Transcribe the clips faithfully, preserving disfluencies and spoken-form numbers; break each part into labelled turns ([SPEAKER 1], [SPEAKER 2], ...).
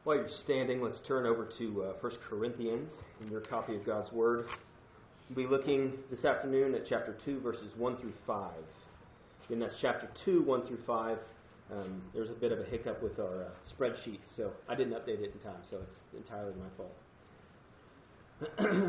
[SPEAKER 1] While you're standing, let's turn over to uh, First Corinthians in your copy of God's Word. We'll be looking this afternoon at chapter two, verses one through five. And that's chapter two, one through five. Um, there's a bit of a hiccup with our uh, spreadsheet, so I didn't update it in time, so it's entirely my fault.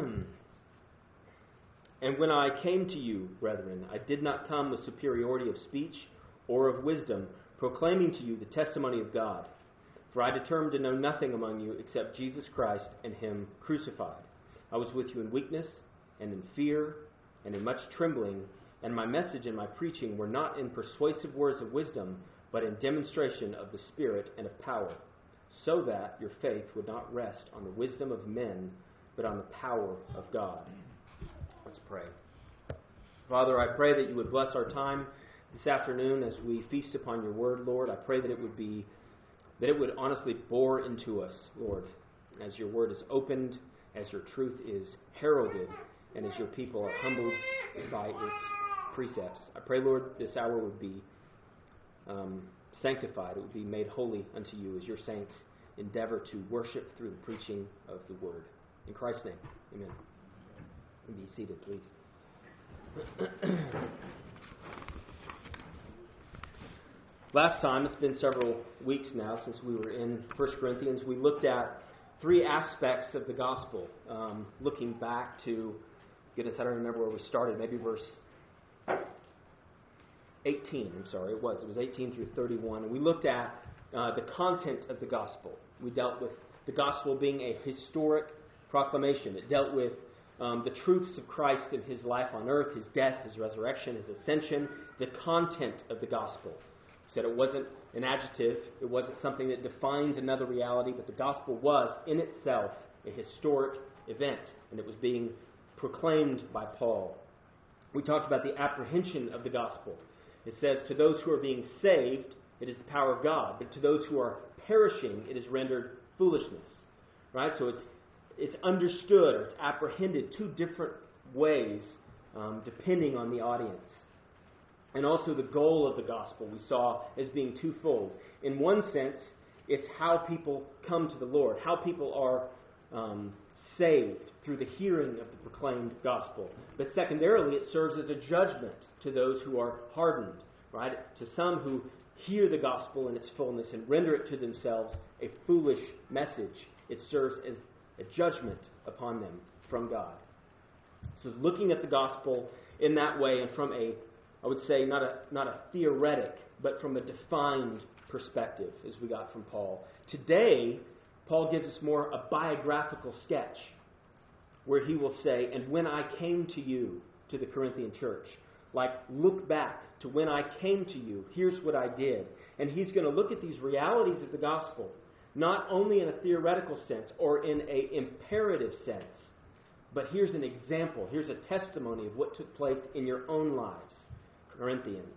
[SPEAKER 1] And when I came to you, brethren, I did not come with superiority of speech or of wisdom, proclaiming to you the testimony of God. For I determined to know nothing among you except Jesus Christ and Him crucified. I was with you in weakness and in fear and in much trembling, and my message and my preaching were not in persuasive words of wisdom, but in demonstration of the Spirit and of power, so that your faith would not rest on the wisdom of men, but on the power of God. Let's pray. Father, I pray that you would bless our time this afternoon as we feast upon your word, Lord. I pray that it would be that it would honestly bore into us, Lord, as your word is opened, as your truth is heralded, and as your people are humbled by its precepts. I pray, Lord, this hour would be um, sanctified. It would be made holy unto you as your saints endeavor to worship through the preaching of the word. In Christ's name, amen. And be seated, please. Last time, it's been several weeks now since we were in First Corinthians, we looked at three aspects of the gospel. Um, looking back to, goodness, I don't remember where we started, maybe verse eighteen, I'm sorry, it was. It was eighteen through thirty-one. And we looked at uh, the content of the gospel. We dealt with the gospel being a historic proclamation. It dealt with um, the truths of Christ and His life on earth, His death, His resurrection, His ascension, the content of the gospel. Said it wasn't an adjective, it wasn't something that defines another reality, but the gospel was in itself a historic event, and it was being proclaimed by Paul. We talked about the apprehension of the gospel. It says, to those who are being saved, it is the power of God, but to those who are perishing, it is rendered foolishness. Right? So it's it's understood or it's apprehended two different ways, um, depending on the audience. And also the goal of the gospel we saw as being twofold. In one sense, it's how people come to the Lord, how people are um, saved through the hearing of the proclaimed gospel. But secondarily, it serves as a judgment to those who are hardened, right? To some who hear the gospel in its fullness and render it to themselves a foolish message. It serves as a judgment upon them from God. So looking at the gospel in that way and from a I would say not a not a theoretic, but from a defined perspective, as we got from Paul. Today, Paul gives us more a biographical sketch, where he will say, and when I came to you, to the Corinthian church, like, look back to when I came to you, here's what I did. And he's going to look at these realities of the gospel, not only in a theoretical sense or in an imperative sense, but here's an example, here's a testimony of what took place in your own lives, Corinthians.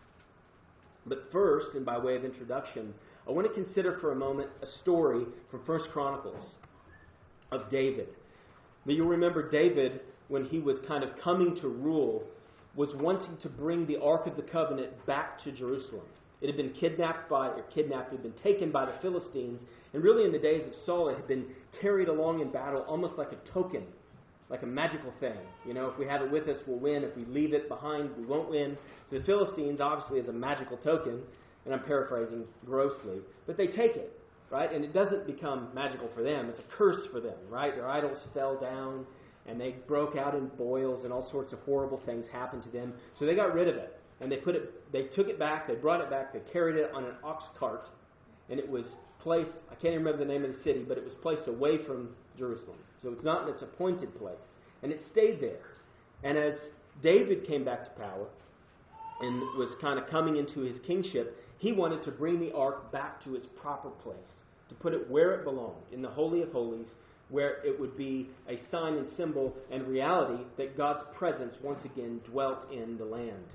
[SPEAKER 1] But first, and by way of introduction, I want to consider for a moment a story from First Chronicles of David. Now you'll remember David, when he was kind of coming to rule, was wanting to bring the Ark of the Covenant back to Jerusalem. It had been kidnapped by, or kidnapped, it had been taken by the Philistines, and really in the days of Saul it had been carried along in battle almost like a token, like a magical thing. You know, if we have it with us, we'll win. If we leave it behind, we won't win. So the Philistines, obviously, is a magical token, and I'm paraphrasing grossly, but they take it, right? And it doesn't become magical for them. It's a curse for them, right? Their idols fell down, and they broke out in boils, and all sorts of horrible things happened to them. So they got rid of it, and they put it. They took it back. They brought it back. They carried it on an ox cart, and it was placed, I can't remember the name of the city, but it was placed away from Jerusalem. So it's not in its appointed place. And it stayed there. And as David came back to power and was kind of coming into his kingship, he wanted to bring the ark back to its proper place, to put it where it belonged, in the Holy of Holies, where it would be a sign and symbol and reality that God's presence once again dwelt in the land.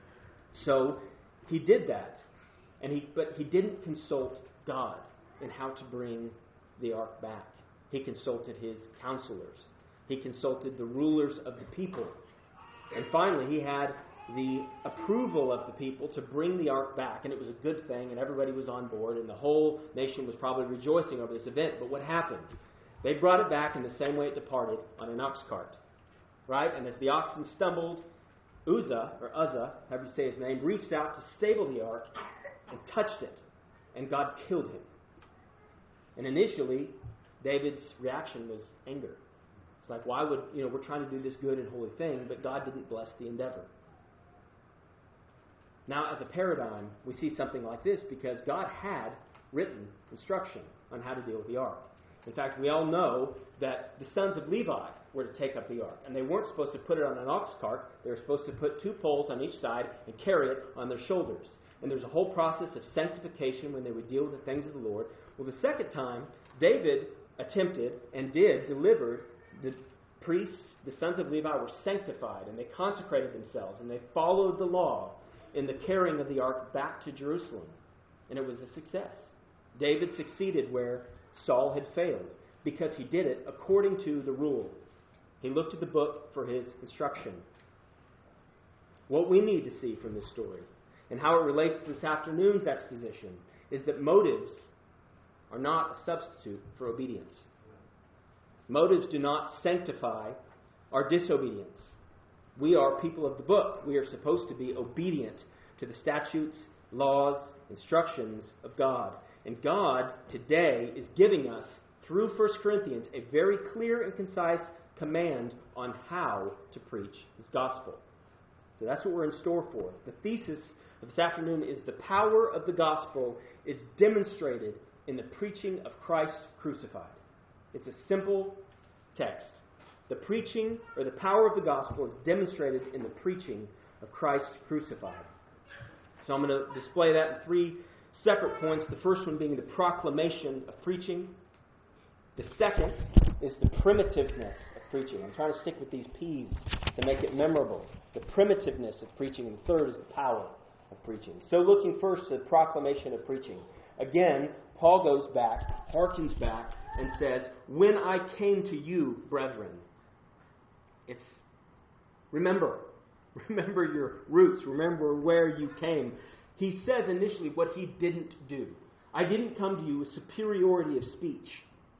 [SPEAKER 1] So he did that, and he but he didn't consult God in how to bring the ark back. He consulted his counselors. He consulted the rulers of the people. And finally, he had the approval of the people to bring the ark back, and it was a good thing, and everybody was on board, and the whole nation was probably rejoicing over this event. But what happened? They brought it back in the same way it departed, on an ox cart. Right? And as the oxen stumbled, Uzzah, or Uzzah, however you say his name, reached out to stable the ark and touched it, and God killed him. And initially, David's reaction was anger. It's like, why would, you know, we're trying to do this good and holy thing, but God didn't bless the endeavor. Now, as a paradigm, we see something like this because God had written instruction on how to deal with the ark. In fact, we all know that the sons of Levi were to take up the ark, and they weren't supposed to put it on an ox cart. They were supposed to put two poles on each side and carry it on their shoulders. And there's a whole process of sanctification when they would deal with the things of the Lord. Well, the second time, David attempted and did deliver the priests, the sons of Levi were sanctified, and they consecrated themselves, and they followed the law in the carrying of the ark back to Jerusalem. And it was a success. David succeeded where Saul had failed because he did it according to the rule. He looked at the book for his instruction. What we need to see from this story and how it relates to this afternoon's exposition is that motives are not a substitute for obedience. Motives do not sanctify our disobedience. We are people of the book. We are supposed to be obedient to the statutes, laws, instructions of God. And God today is giving us, through First Corinthians, a very clear and concise command on how to preach His gospel. So that's what we're in store for. The thesis of this afternoon is the power of the gospel is demonstrated in the preaching of Christ crucified. It's a simple text. The preaching or the power of the gospel is demonstrated in the preaching of Christ crucified. So I'm going to display that in three separate points. The first one being the proclamation of preaching. The second is the primitiveness of preaching. I'm trying to stick with these P's to make it memorable. The primitiveness of preaching. And the third is the power of preaching. So looking first at the proclamation of preaching. Again, Paul goes back, harkens back, and says, when I came to you, brethren. It's, remember. Remember your roots. Remember where you came. He says initially what he didn't do. I didn't come to you with superiority of speech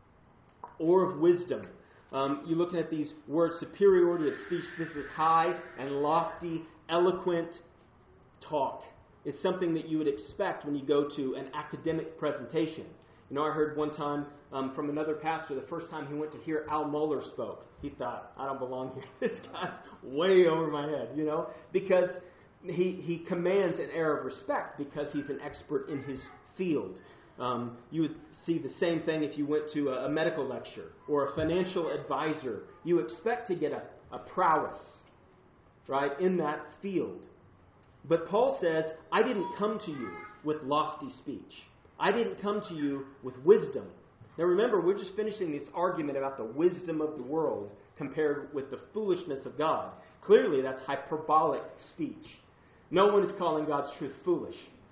[SPEAKER 1] or of wisdom. Um, you're looking at these words, superiority of speech. This is high and lofty, eloquent talk. It's something that you would expect when you go to an academic presentation. You know, I heard one time um, from another pastor, the first time he went to hear Al Mohler spoke, he thought, I don't belong here. This guy's way over my head, you know, because he, he commands an air of respect because he's an expert in his field. Um, you would see the same thing if you went to a, a medical lecture or a financial advisor. You expect to get a, a prowess, right, in that field. But Paul says, I didn't come to you with lofty speech. I didn't come to you with wisdom. Now remember, we're just finishing this argument about the wisdom of the world compared with the foolishness of God. Clearly, that's hyperbolic speech. No one is calling God's truth foolish.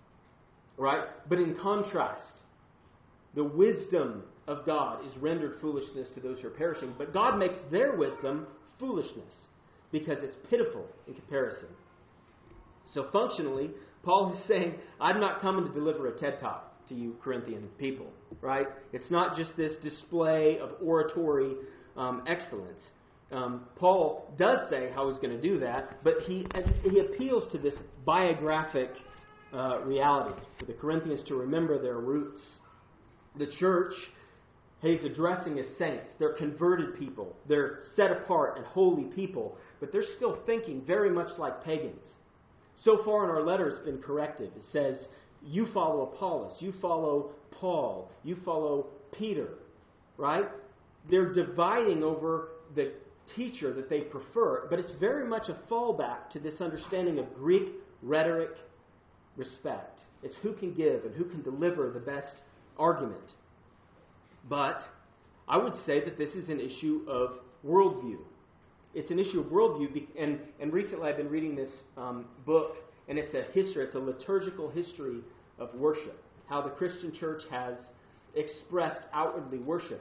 [SPEAKER 1] Right? But in contrast, the wisdom of God is rendered foolishness to those who are perishing. But God makes their wisdom foolishness because it's pitiful in comparison. So functionally, Paul is saying, I'm not coming to deliver a TED Talk to you Corinthian people, right? It's not just this display of oratory um, excellence. Um, Paul does say how he's going to do that, but he he appeals to this biographic uh, reality for the Corinthians to remember their roots. The church, he's addressing as saints. They're converted people. They're set apart and holy people, but they're still thinking very much like pagans. So far in our letter, it's been corrective. It says, you follow Apollos, you follow Paul, you follow Peter, right? They're dividing over the teacher that they prefer, but it's very much a fallback to this understanding of Greek rhetoric respect. It's who can give and who can deliver the best argument. But I would say that this is an issue of worldview. It's an issue of worldview, and, and recently I've been reading this um, book, and it's a history, it's a liturgical history of worship, how the Christian church has expressed outwardly worship.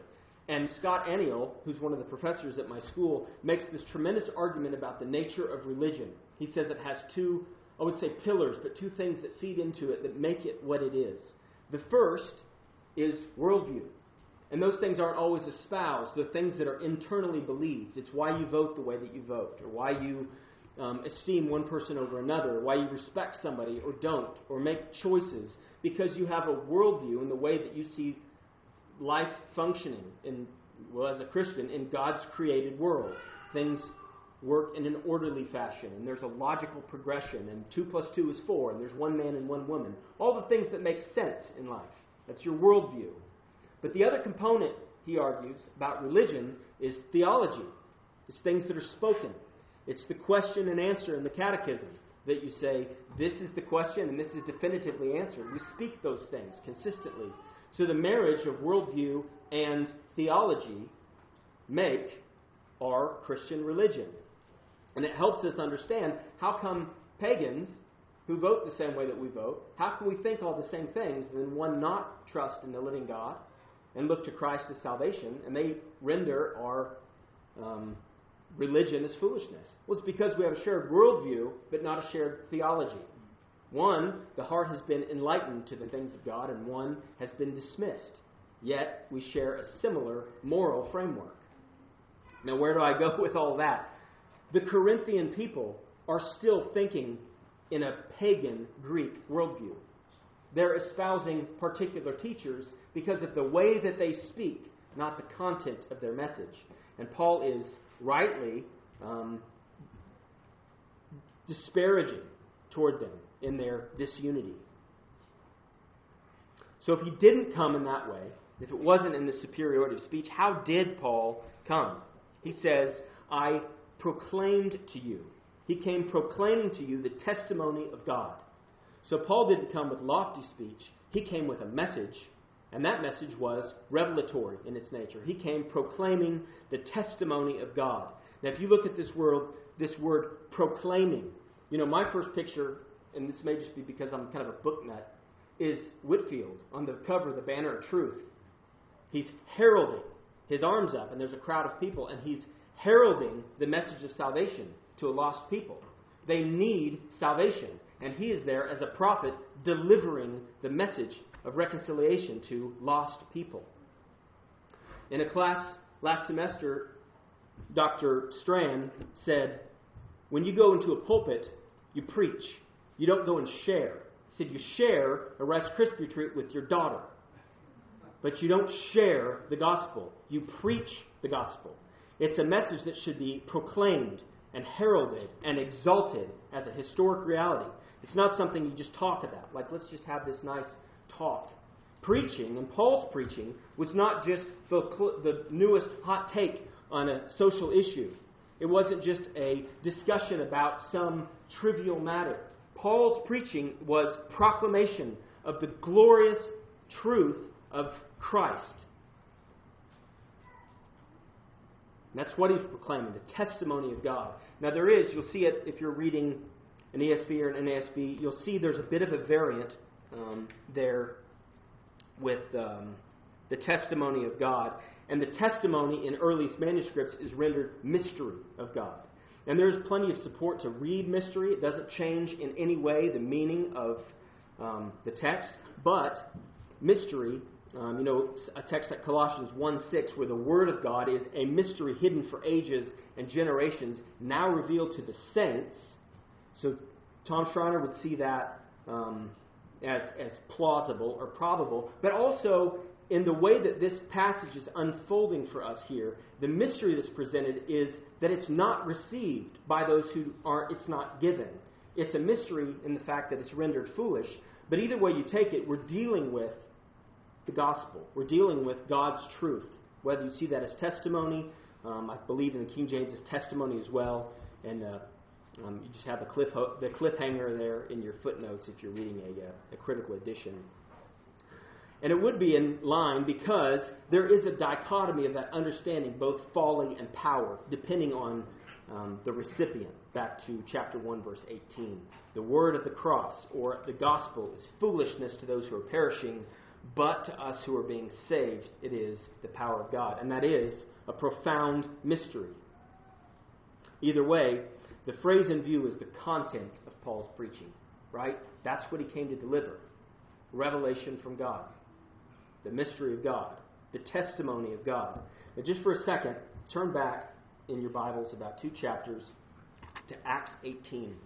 [SPEAKER 1] And Scott Aniol, who's one of the professors at my school, makes this tremendous argument about the nature of religion. He says it has two, I would say pillars, but two things that feed into it that make it what it is. The first is worldview. And those things aren't always espoused. They're things that are internally believed. It's why you vote the way that you vote, or why you um, esteem one person over another, or why you respect somebody or don't, or make choices, because you have a worldview in the way that you see life functioning, in, well, as a Christian, in God's created world. Things work in an orderly fashion, and there's a logical progression, and two plus two is four, and there's one man and one woman. All the things that make sense in life. That's your worldview. But the other component, he argues, about religion is theology. It's things that are spoken. It's the question and answer in the catechism that you say, this is the question and this is definitively answered. We speak those things consistently. So the marriage of worldview and theology make our Christian religion. And it helps us understand how come pagans who vote the same way that we vote, how can we think all the same things and then one not trust in the living God and look to Christ as salvation, and they render our um, religion as foolishness? Well, it's because we have a shared worldview, but not a shared theology. One, the heart has been enlightened to the things of God, and one has been dismissed. Yet, we share a similar moral framework. Now, where do I go with all that? The Corinthian people are still thinking in a pagan Greek worldview. They're espousing particular teachers because of the way that they speak, not the content of their message. And Paul is rightly um, disparaging toward them in their disunity. So if he didn't come in that way, if it wasn't in the superiority of speech, how did Paul come? He says, I proclaimed to you. He came proclaiming to you the testimony of God. So Paul didn't come with lofty speech. He came with a message, and that message was revelatory in its nature. He came proclaiming the testimony of God. Now, if you look at this word, this word proclaiming, you know, my first picture, and this may just be because I'm kind of a book nut, is Whitefield on the cover of the Banner of Truth. He's heralding, his arms up, and there's a crowd of people, and he's heralding the message of salvation to a lost people. They need salvation. And he is there as a prophet delivering the message of reconciliation to lost people. In a class last semester, Doctor Strand said, when you go into a pulpit, you preach. You don't go and share. He said you share a Rice Krispie treat with your daughter. But you don't share the gospel. You preach the gospel. It's a message that should be proclaimed and heralded and exalted as a historic reality. It's not something you just talk about. Like, let's just have this nice talk. Preaching, and Paul's preaching, was not just the, the newest hot take on a social issue. It wasn't just a discussion about some trivial matter. Paul's preaching was proclamation of the glorious truth of Christ. And that's what he's proclaiming, the testimony of God. Now there is, you'll see it if you're reading an E S V or an N A S B, you'll see there's a bit of a variant um, there with um, the testimony of God. And the testimony in early manuscripts is rendered mystery of God. And there's plenty of support to read mystery. It doesn't change in any way the meaning of um, the text. But mystery, um, you know, a text like Colossians one six, where the Word of God is a mystery hidden for ages and generations, now revealed to the saints. So Tom Schreiner would see that um, as, as plausible or probable. But also, in the way that this passage is unfolding for us here, the mystery that's presented is that it's not received by those who aren't, it's not given. It's a mystery in the fact that it's rendered foolish. But either way you take it, we're dealing with the gospel. We're dealing with God's truth. Whether you see that as testimony, um, I believe in the King James as testimony as well. And uh, um, you just have the, cliff ho- the cliffhanger there in your footnotes if you're reading a, uh, a critical edition. And it would be in line because there is a dichotomy of that understanding, both folly and power, depending on um, the recipient. Back to chapter one, verse eighteen. The word of the cross, or the gospel, is foolishness to those who are perishing, but to us who are being saved, it is the power of God. And that is a profound mystery. Either way, the phrase in view is the content of Paul's preaching, right? That's what he came to deliver. Revelation from God. The mystery of God. The testimony of God. Now just for a second, turn back in your Bibles about two chapters to Acts eighteen.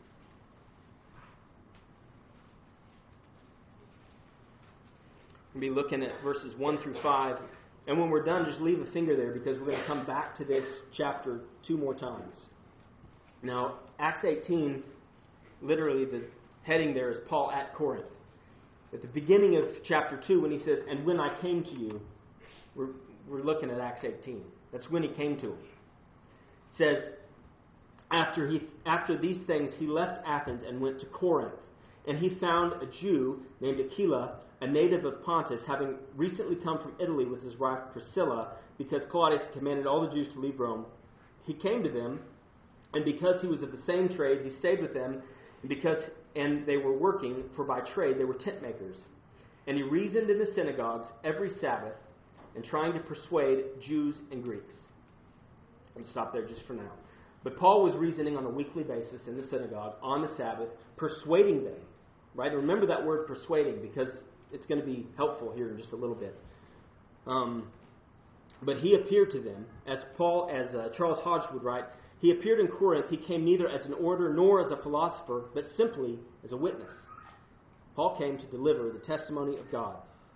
[SPEAKER 1] We'll be looking at verses one through five. And when we're done, just leave a finger there because we're going to come back to this chapter two more times. Now, Acts eighteen, literally the heading there is Paul at Corinth. At the beginning of chapter two, when he says, and when I came to you, we're, we're looking at Acts eighteen. That's when he came to him. It says, after, he, after these things, he left Athens and went to Corinth. And he found a Jew named Aquila, a native of Pontus, having recently come from Italy with his wife Priscilla, because Claudius commanded all the Jews to leave Rome. He came to them, and because he was of the same trade, he stayed with them, and because and they were working, for by trade they were tent makers. And he reasoned in the synagogues every Sabbath, and trying to persuade Jews and Greeks. I'm going to stop there just for now. But Paul was reasoning on a weekly basis in the synagogue on the Sabbath, persuading them. Right? Remember that word persuading, because it's going to be helpful here in just a little bit. Um, but he appeared to them, as Paul, as uh, Charles Hodge would write, he appeared in Corinth. He came neither as an orator nor as a philosopher, but simply as a witness. Paul came to deliver the testimony of God.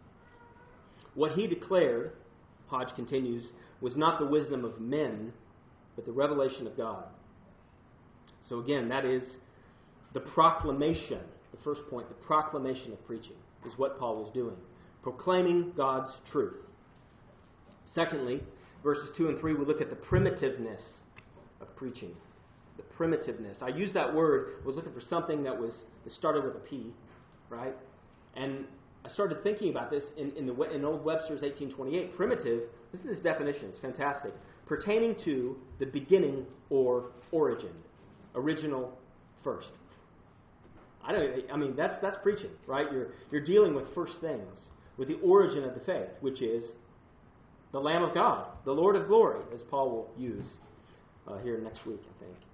[SPEAKER 1] What he declared, Hodge continues, was not the wisdom of men, but the revelation of God. So again, that is the proclamation, the first point, the proclamation of preaching is what Paul was doing, proclaiming God's truth. Secondly, verses two and three, we look at the primitiveness of preaching. The primitiveness. I used that word, I was looking for something that was that started with a P, right? And I started thinking about this in, in, the, in Old Webster's eighteen twenty-eight. Primitive, listen to this definition, it's fantastic. Pertaining to the beginning or origin. Original first. I don't. I mean, that's that's preaching, right? You're you're dealing with first things, with the origin of the faith, which is the Lamb of God, the Lord of glory, as Paul will use uh, here next week, I think.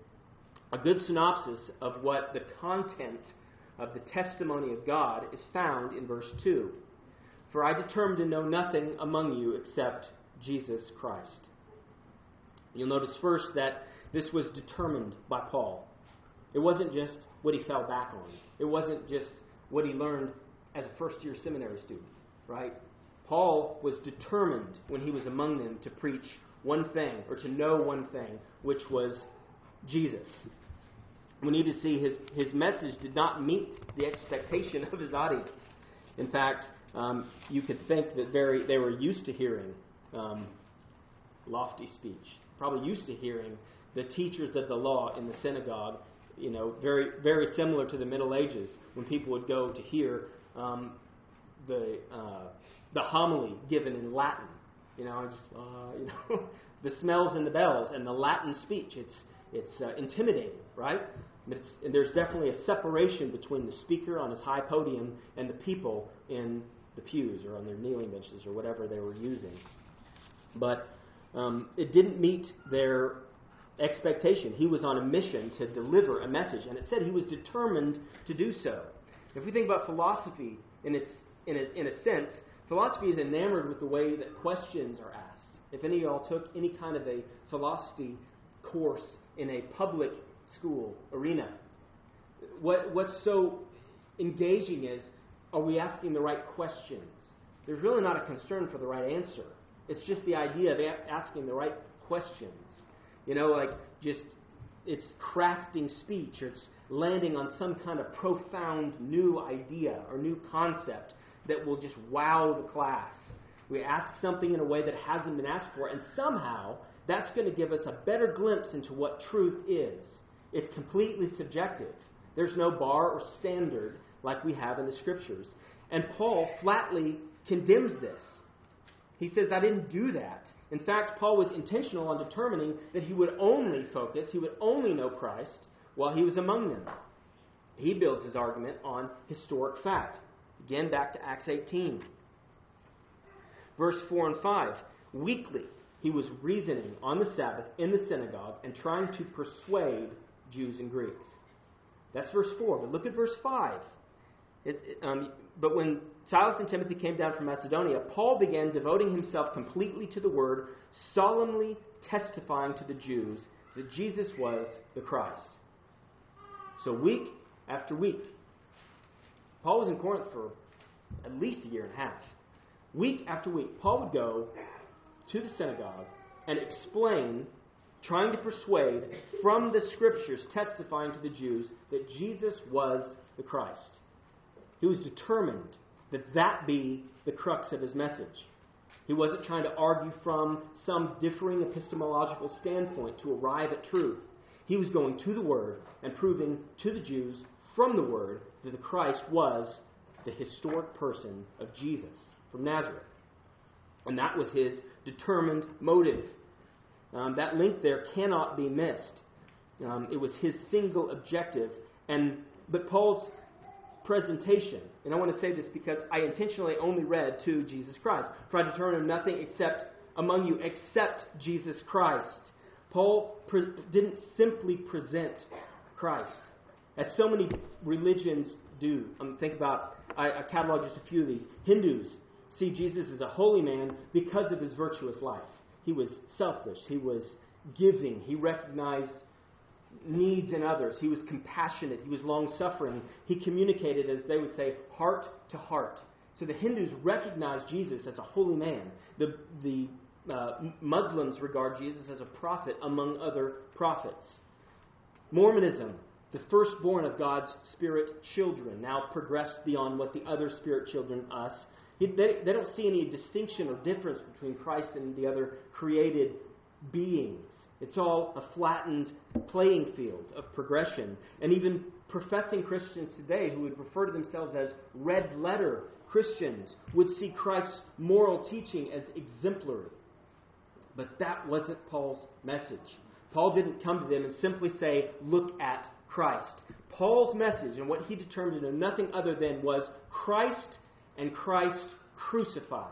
[SPEAKER 1] A good synopsis of what the content of the testimony of God is found in verse two. For I determined to know nothing among you except Jesus Christ. You'll notice first that this was determined by Paul. It wasn't just what he fell back on. It wasn't just what he learned as a first-year seminary student, right? Paul was determined when he was among them to preach one thing, or to know one thing, which was Jesus. We need to see his, his message did not meet the expectation of his audience. In fact, um, you could think that very, they were used to hearing um, lofty speech, probably used to hearing the teachers of the law in the synagogue, you know, very very similar to the Middle Ages when people would go to hear um, the uh, the homily given in Latin. You know, just uh, you know, the smells and the bells and the Latin speech. It's it's uh, intimidating, right? It's, and there's definitely a separation between the speaker on his high podium and the people in the pews or on their kneeling benches or whatever they were using. But um, it didn't meet their expectation. He was on a mission to deliver a message, and it said he was determined to do so. If we think about philosophy in its in a, in a sense, philosophy is enamored with the way that questions are asked. If any of y'all took any kind of a philosophy course in a public school arena, what what's so engaging is, are we asking the right questions? There's really not a concern for the right answer. It's just the idea of a- asking the right questions. You know, like just it's crafting speech, or it's landing on some kind of profound new idea or new concept that will just wow the class. We ask something in a way that hasn't been asked for, and somehow that's going to give us a better glimpse into what truth is. It's completely subjective. There's no bar or standard like we have in the Scriptures. And Paul flatly condemns this. He says, I didn't do that. In fact, Paul was intentional on determining that he would only focus, he would only know Christ while he was among them. He builds his argument on historic fact. Again, back to Acts eighteen. Verse four and five. Weekly, he was reasoning on the Sabbath in the synagogue and trying to persuade Jews and Greeks. That's verse four. But look at verse five. It, it, um, but when Silas and Timothy came down from Macedonia, Paul began devoting himself completely to the word, solemnly testifying to the Jews that Jesus was the Christ. So week after week, Paul was in Corinth for at least a year and a half. Week after week, Paul would go to the synagogue and explain, trying to persuade from the Scriptures, testifying to the Jews that Jesus was the Christ. He was determined that that be the crux of his message. He wasn't trying to argue from some differing epistemological standpoint to arrive at truth. He was going to the Word and proving to the Jews from the Word that the Christ was the historic person of Jesus from Nazareth. And that was his determined motive. Um, that link there cannot be missed. Um, it was his single objective. And but Paul's presentation, and I want to say this because I intentionally only read to Jesus Christ. For I determined nothing except among you except Jesus Christ. Paul pre- didn't simply present Christ, as so many religions do. Um, think about, I, I cataloged just a few of these. Hindus see Jesus as a holy man because of his virtuous life. He was selfless. He was giving. He recognized needs in others. He was compassionate. He was long-suffering. He communicated, as they would say, heart to heart. So the Hindus recognized Jesus as a holy man. The, the uh, Muslims regard Jesus as a prophet among other prophets. Mormonism, the firstborn of God's spirit children, now progressed beyond what the other spirit children, us. They, they don't see any distinction or difference between Christ and the other created beings. It's all a flattened playing field of progression. And even professing Christians today who would refer to themselves as red letter Christians would see Christ's moral teaching as exemplary. But that wasn't Paul's message. Paul didn't come to them and simply say, look at Christ. Paul's message and what he determined to know nothing other than was Christ and Christ crucified.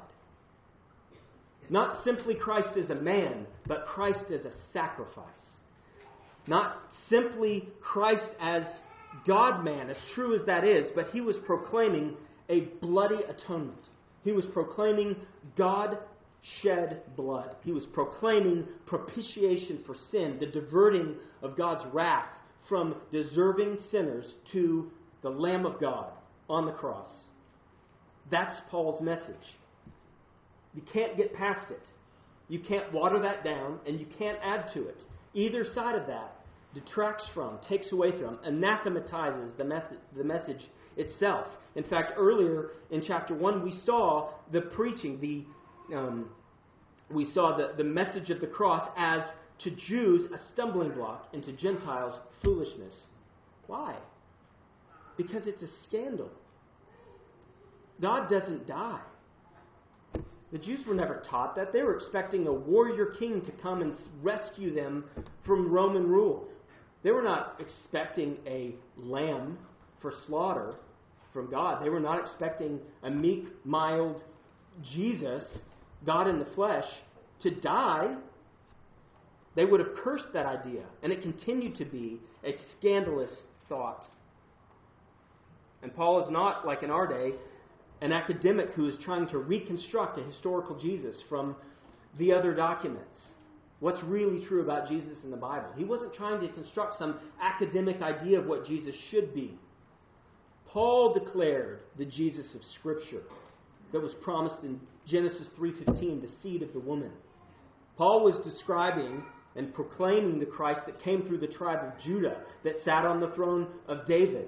[SPEAKER 1] Not simply Christ as a man, but Christ as a sacrifice. Not simply Christ as God-man, as true as that is, but he was proclaiming a bloody atonement. He was proclaiming God shed blood. He was proclaiming propitiation for sin, the diverting of God's wrath from deserving sinners to the Lamb of God on the cross. That's Paul's message. You can't get past it. You can't water that down, and you can't add to it. Either side of that detracts from, takes away from, anathematizes the, method, the message itself. In fact, earlier in chapter one, we saw the preaching, the um, we saw the, the message of the cross as to Jews a stumbling block, and to Gentiles foolishness. Why? Because it's a scandal. God doesn't die. The Jews were never taught that. They were expecting a warrior king to come and rescue them from Roman rule. They were not expecting a lamb for slaughter from God. They were not expecting a meek, mild Jesus, God in the flesh, to die. They would have cursed that idea, and it continued to be a scandalous thought. And Paul is not, like in our day, an academic who is trying to reconstruct a historical Jesus from the other documents. What's really true about Jesus in the Bible? He wasn't trying to construct some academic idea of what Jesus should be. Paul declared the Jesus of Scripture that was promised in Genesis three fifteen, the seed of the woman. Paul was describing and proclaiming the Christ that came through the tribe of Judah, that sat on the throne of David.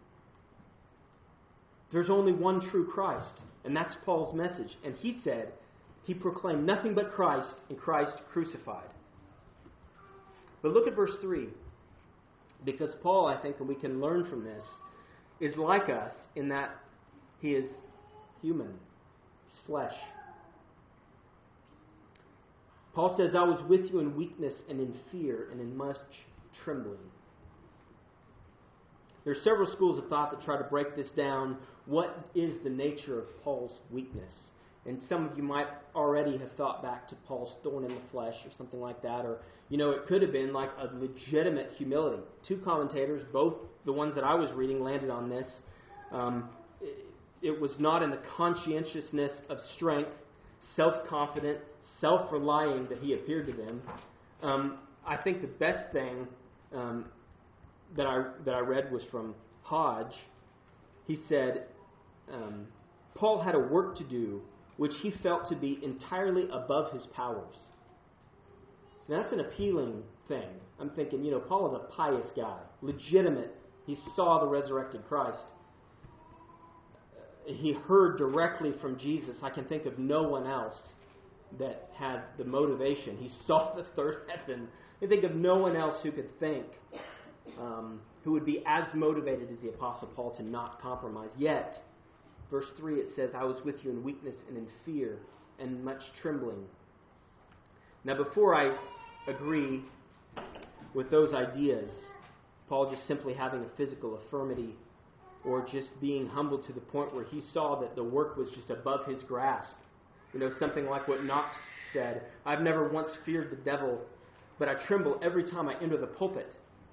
[SPEAKER 1] There's only one true Christ, and that's Paul's message. And he said he proclaimed nothing but Christ and Christ crucified. But look at verse three. Because Paul, I think, and we can learn from this, is like us in that he is human. He's flesh. Paul says, I was with you in weakness and in fear and in much trembling. There are several schools of thought that try to break this down. What is the nature of Paul's weakness? And some of you might already have thought back to Paul's thorn in the flesh or something like that. Or, you know, it could have been like a legitimate humility. Two commentators, both the ones that I was reading, landed on this. Um, it, it was not in the conscientiousness of strength, self-confident, self-relying that he appeared to them. Um, I think the best thing um, that I that I read was from Hodge. He said, um, Paul had a work to do which he felt to be entirely above his powers. And that's an appealing thing. I'm thinking, you know, Paul is a pious guy, legitimate. He saw the resurrected Christ. He heard directly from Jesus. I can think of no one else that had the motivation. He saw the third heaven. I can think of no one else who could think, um, who would be as motivated as the Apostle Paul to not compromise. Yet, verse three, it says, I was with you in weakness and in fear and much trembling. Now, before I agree with those ideas, Paul just simply having a physical infirmity or just being humbled to the point where he saw that the work was just above his grasp. You know, something like what Knox said, I've never once feared the devil, but I tremble every time I enter the pulpit.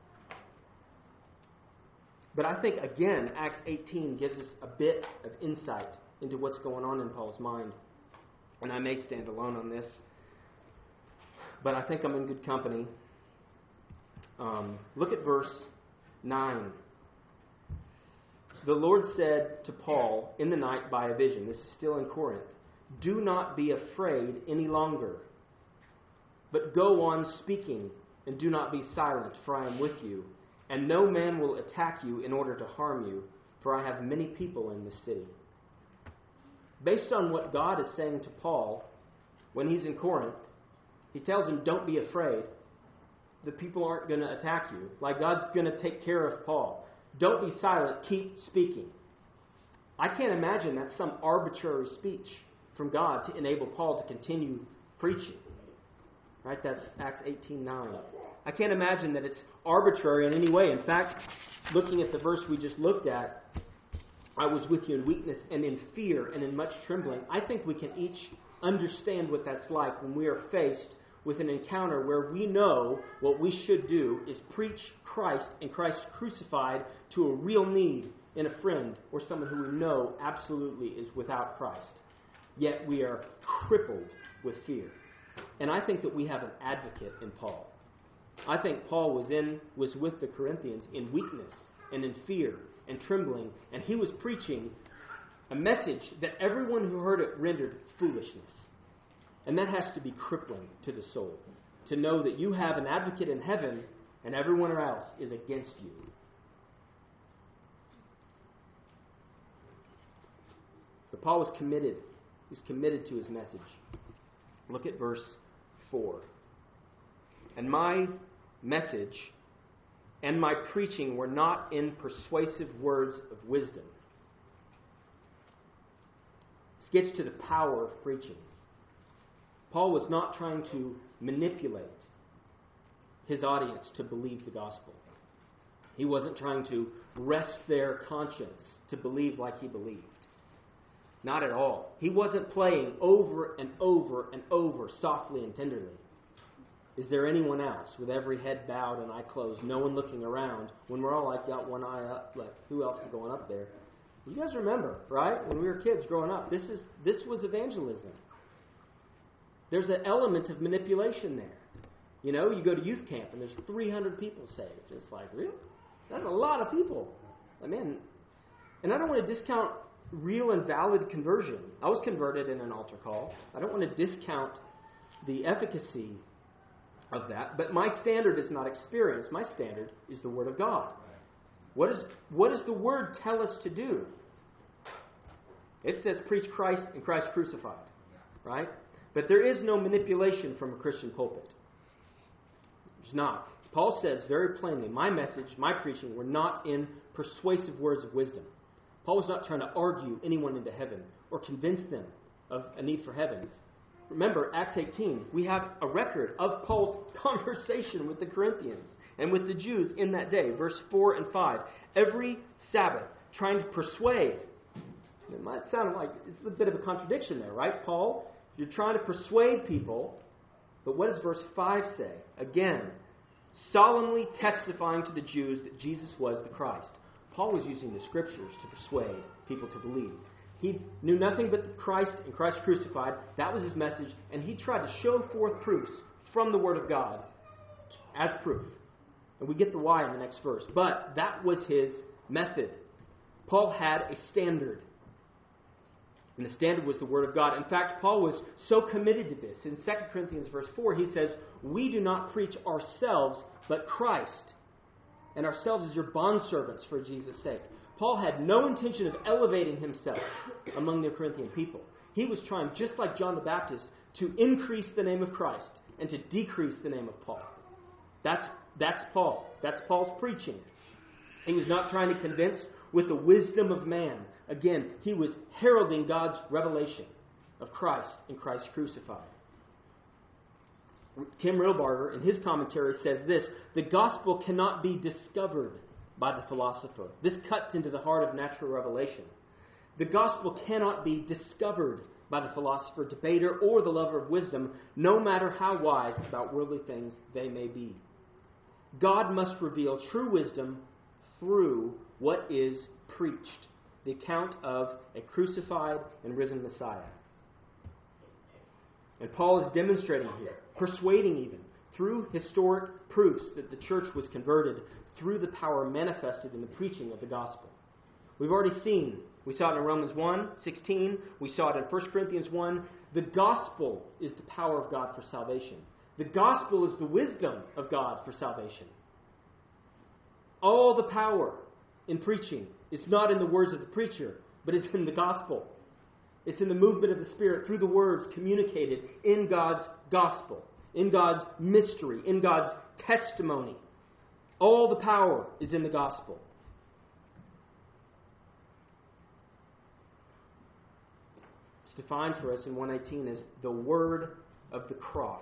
[SPEAKER 1] But I think, again, Acts eighteen gives us a bit of insight into what's going on in Paul's mind. And I may stand alone on this, but I think I'm in good company. Um, look at verse nine. The Lord said to Paul in the night by a vision, this is still in Corinth, do not be afraid any longer, but go on speaking, and do not be silent, for I am with you. And no man will attack you in order to harm you, for I have many people in this city. Based on what God is saying to Paul when he's in Corinth, he tells him, don't be afraid. The people aren't going to attack you. Like, God's going to take care of Paul. Don't be silent. Keep speaking. I can't imagine that's some arbitrary speech from God to enable Paul to continue preaching. Right? That's Acts eighteen nine. I can't imagine that it's arbitrary in any way. In fact, looking at the verse we just looked at, I was with you in weakness and in fear and in much trembling. I think we can each understand what that's like when we are faced with an encounter where we know what we should do is preach Christ and Christ crucified to a real need in a friend or someone who we know absolutely is without Christ. Yet we are crippled with fear. And I think that we have an advocate in Paul. I think Paul was in was with the Corinthians in weakness and in fear and trembling, and he was preaching a message that everyone who heard it rendered foolishness. And that has to be crippling to the soul, to know that you have an advocate in heaven and everyone else is against you. But Paul was committed. He was committed to his message. Look at verse four. And my message and my preaching were not in persuasive words of wisdom. This gets to the power of preaching. Paul was not trying to manipulate his audience to believe the gospel. He wasn't trying to wrest their conscience to believe like he believed. Not at all. He wasn't playing over and over and over softly and tenderly. Is there anyone else with every head bowed and eye closed, no one looking around, when we're all like, got one eye up, like, who else is going up there? You guys remember, right? When we were kids growing up, this is this was evangelism. There's an element of manipulation there. You know, you go to youth camp and there's three hundred people saved. It's like, really? That's a lot of people. I mean, and I don't want to discount real and valid conversion. I was converted in an altar call. I don't want to discount the efficacy of that. But my standard is not experience. My standard is the Word of God. What, is, what does the Word tell us to do? It says preach Christ and Christ crucified. Right? But there is no manipulation from a Christian pulpit. There's not. Paul says very plainly, my message, my preaching were not in persuasive words of wisdom. Paul was not trying to argue anyone into heaven or convince them of a need for heaven. Remember, Acts eighteen, we have a record of Paul's conversation with the Corinthians and with the Jews in that day. Verse four and five. Every Sabbath, trying to persuade It might sound like it's a bit of a contradiction there, right? Paul, you're trying to persuade people, but what does verse five say? Again, solemnly testifying to the Jews that Jesus was the Christ. Paul was using the Scriptures to persuade people to believe. He knew nothing but Christ and Christ crucified. That was his message, and he tried to show forth proofs from the Word of God as proof. And we get the why in the next verse. But that was his method. Paul had a standard. And the standard was the Word of God. In fact, Paul was so committed to this. In Second Corinthians verse four, he says, "We do not preach ourselves, but Christ. And ourselves as your bondservants for Jesus' sake." Paul had no intention of elevating himself among the Corinthian people. He was trying, just like John the Baptist, to increase the name of Christ and to decrease the name of Paul. That's, that's Paul. That's Paul's preaching. He was not trying to convince with the wisdom of man. Again, he was heralding God's revelation of Christ and Christ crucified. Kim Rilbarger, in his commentary, says this: "The gospel cannot be discovered by the philosopher." This cuts into the heart of natural revelation. The gospel cannot be discovered by the philosopher, debater, or the lover of wisdom, no matter how wise about worldly things they may be. God must reveal true wisdom through what is preached, the account of a crucified and risen Messiah. And Paul is demonstrating here, persuading even, through historic proofs that the church was converted through the power manifested in the preaching of the gospel. We've already seen, we saw it in Romans one sixteen, we saw it in First Corinthians one, the gospel is the power of God for salvation. The gospel is the wisdom of God for salvation. All the power in preaching is not in the words of the preacher, but is in the gospel. It's in the movement of the Spirit through the words communicated in God's gospel, in God's mystery, in God's testimony. All the power is in the gospel. It's defined for us in one eighteen as the word of the cross.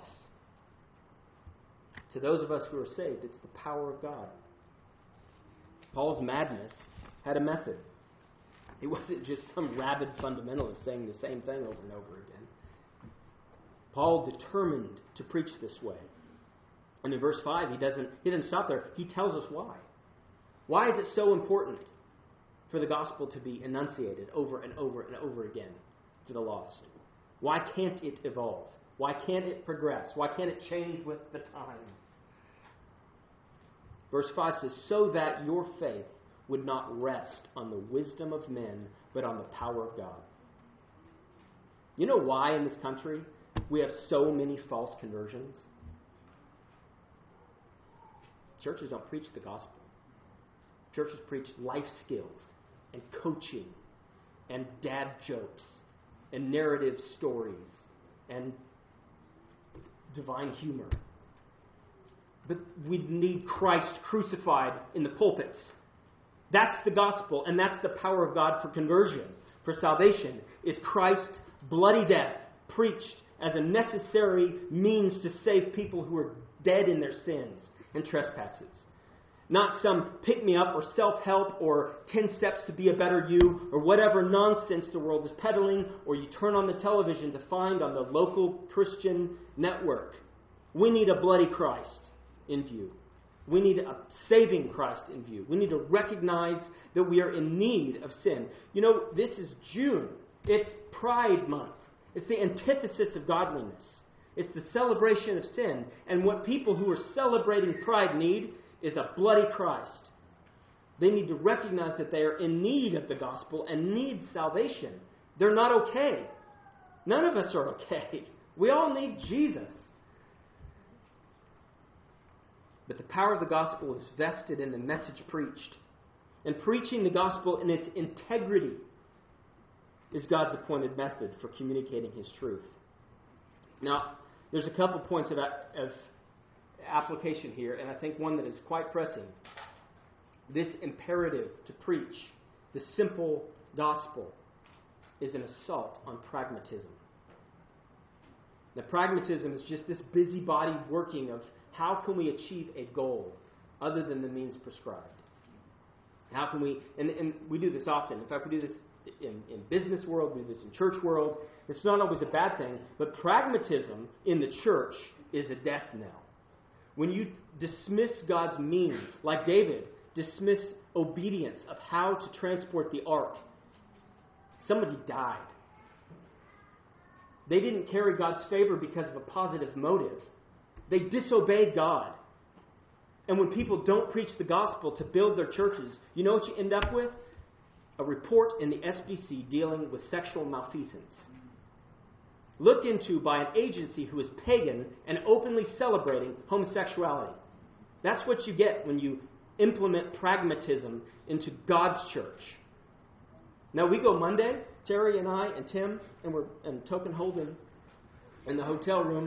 [SPEAKER 1] To those of us who are saved, it's the power of God. Paul's madness had a method. He wasn't just some rabid fundamentalist saying the same thing over and over again. Paul determined to preach this way. And in verse five, he doesn't he doesn't stop there. He tells us why. Why is it so important for the gospel to be enunciated over and over and over again to the lost? Why can't it evolve? Why can't it progress? Why can't it change with the times? Verse five says, "So that your faith would not rest on the wisdom of men, but on the power of God." You know why in this country we have so many false conversions? Churches don't preach the gospel. Churches preach life skills and coaching and dad jokes and narrative stories and divine humor. But we need Christ crucified in the pulpits. That's the gospel, and that's the power of God for conversion, for salvation, is Christ's bloody death preached as a necessary means to save people who are dead in their sins and trespasses. Not some pick-me-up or self-help or ten steps to be a better you or whatever nonsense the world is peddling or you turn on the television to find on the local Christian network. We need a bloody Christ in view. We need a saving Christ in view. We need to recognize that we are in need of sin. You know, this is June. It's Pride Month. It's the antithesis of godliness. It's the celebration of sin. And what people who are celebrating pride need is a bloody Christ. They need to recognize that they are in need of the gospel and need salvation. They're not okay. None of us are okay. We all need Jesus. But the power of the gospel is vested in the message preached. And preaching the gospel in its integrity is God's appointed method for communicating His truth. Now, there's a couple points of, of application here, and I think one that is quite pressing. This imperative to preach the simple gospel is an assault on pragmatism. Now, pragmatism is just this busybody working of how can we achieve a goal other than the means prescribed. How can we, and, and we do this often. In fact, we do this in, in business world, we do this in church world. It's not always a bad thing, but pragmatism in the church is a death knell. When you dismiss God's means, like David dismissed obedience of how to transport the ark, somebody died. They didn't carry God's favor because of a positive motive. They disobeyed God. And when people don't preach the gospel to build their churches, you know what you end up with? A report in the S B C dealing with sexual malfeasance. Looked into by an agency who is pagan and openly celebrating homosexuality. That's what you get when you implement pragmatism into God's church. Now we go Monday, Terry and I and Tim and we're and Token Holden in the hotel room.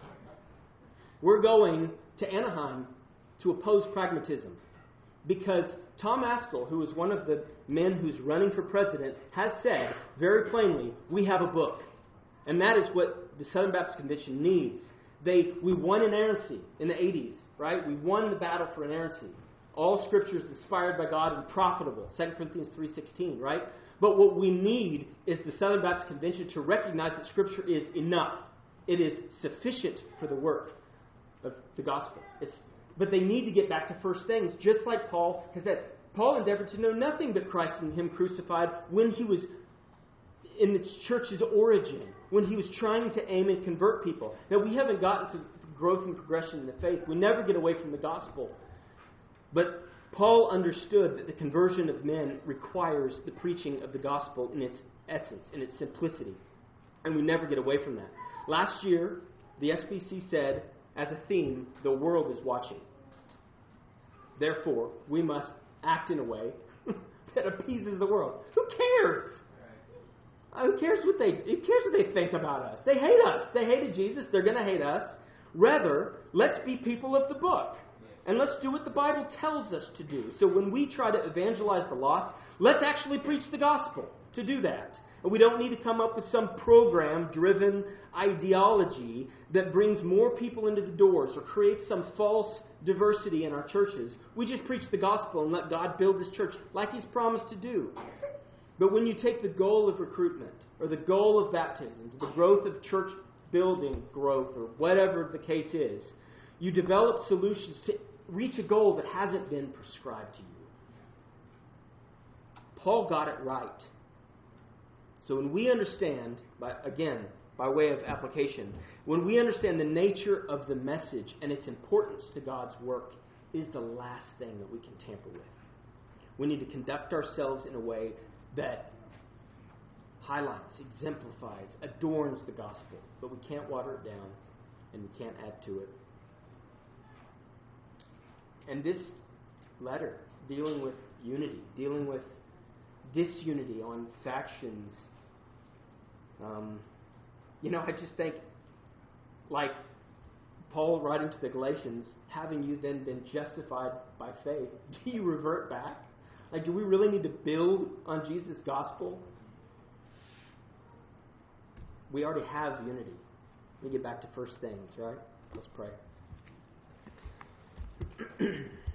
[SPEAKER 1] We're going to Anaheim to oppose pragmatism because Tom Askell, who is one of the men who's running for president, has said very plainly, we have a book. And that is what the Southern Baptist Convention needs. They we won inerrancy in the eighties, right? We won the battle for inerrancy. All Scripture is inspired by God and profitable. Second Corinthians three sixteen, right? But what we need is the Southern Baptist Convention to recognize that Scripture is enough. It is sufficient for the work of the gospel. It's, but they need to get back to first things, just like Paul has said. Paul endeavored to know nothing but Christ and Him crucified when he was in the church's origin, when he was trying to aim and convert people. Now, we haven't gotten to growth and progression in the faith. We never get away from the gospel. But Paul understood that the conversion of men requires the preaching of the gospel in its essence, in its simplicity. And we never get away from that. Last year, the S B C said, as a theme, the world is watching. Therefore, we must act in a way that appeases the world. Who cares? Uh, who cares what they who cares what they think about us? They hate us. They hated Jesus. They're going to hate us. Rather, let's be people of the book. And let's do what the Bible tells us to do. So when we try to evangelize the lost, let's actually preach the gospel to do that. And we don't need to come up with some program-driven ideology that brings more people into the doors or creates some false diversity in our churches. We just preach the gospel and let God build His church like He's promised to do. But when you take the goal of recruitment or the goal of baptism, the growth of church building growth or whatever the case is, you develop solutions to reach a goal that hasn't been prescribed to you. Paul got it right. So when we understand, by, again, by way of application, when we understand the nature of the message and its importance to God's work, is the last thing that we can tamper with. We need to conduct ourselves in a way that highlights, exemplifies, adorns the gospel, but we can't water it down and we can't add to it. And this letter, dealing with unity, dealing with disunity on factions, um, you know, I just think, like Paul writing to the Galatians, having you then been justified by faith, do you revert back? Like, do we really need to build on Jesus' gospel? We already have unity. We get back to first things, right? Let's pray.